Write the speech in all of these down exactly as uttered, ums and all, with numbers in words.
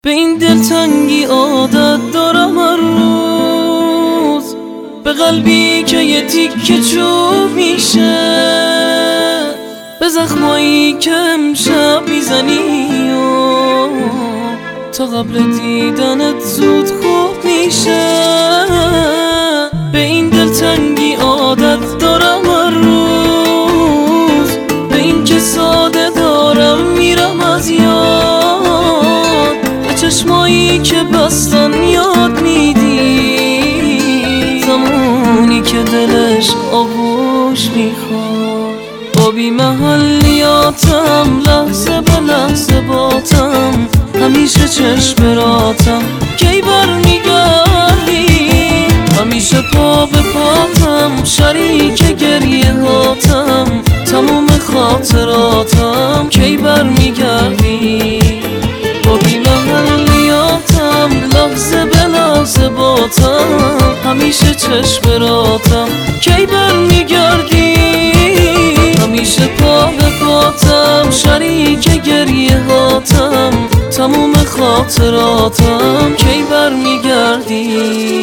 به این دلتنگی عادت دارم هر روز، به قلبی که یه تیکه چوب میشه، به زخمایی که امشب میزنی و تا قبل دیدنت زود خوب میشه. به این دلتنگی عادت دارم هر روز، به این که ساده دارم میرم از یاد، به چشمایی که بستن یاد میدی زمانی که دلش آغوش میخواد. با بی محلیاتم لحظه به لحظه باتم، همیشه چشم راتم کی برمیگردی، همیشه پا به پاتم شریک گریه هاتم، تموم خاطراتم کی برمیگردی. با بی محلیاتم لحظه به لحظه باتم، همیشه چشم راتم کی برمیگردی، همیشه پا به پاتم شریک گریه هاتم، تموم خاطراتم کی برمیگردی.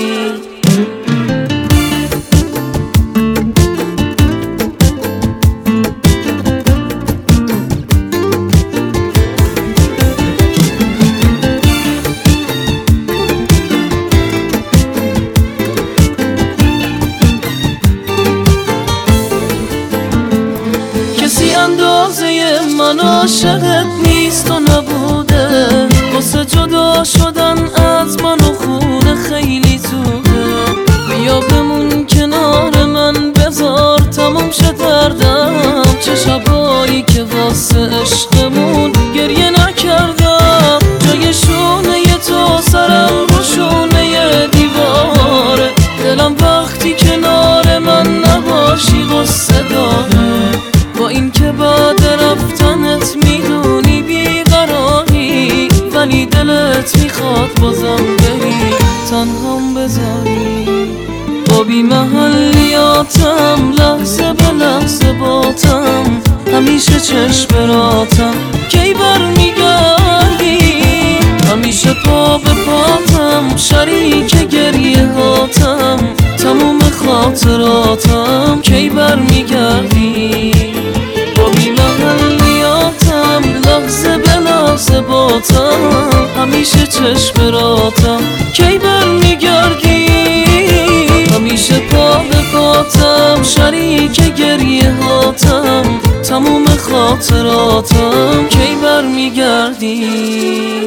کسی اندازه من عاشقت نیست و نبوده، واسه جدا شدن از من و خونه خیلی زوده. بیا بمون کنار من بذار تموم شه دردم، چه شبایی که واسه عشقمون گریه نکردم. جای شونه ی تو سرم رو شونه ی دیواره، دلم وقتی کنار من نباشی غصه داره. با این که بعد رفتنت میدونی بیقراری، ولی دلت میخواد بازم بری تنهام بذاری. با بی محلیاتم لحظه به لحظه باتم، همیشه چشم راتم کی برمیگردی، همیشه پا به پاتم شریک گریه هاتم، تموم خاطراتم کی برمیگردی. با بی محلیاتم لحظه به لحظه باتم، همیشه چشم راتم کی برمیگردی، همیشه پا به پاتم شریک گریه هاتم، تموم خاطراتم کی برمیگردی.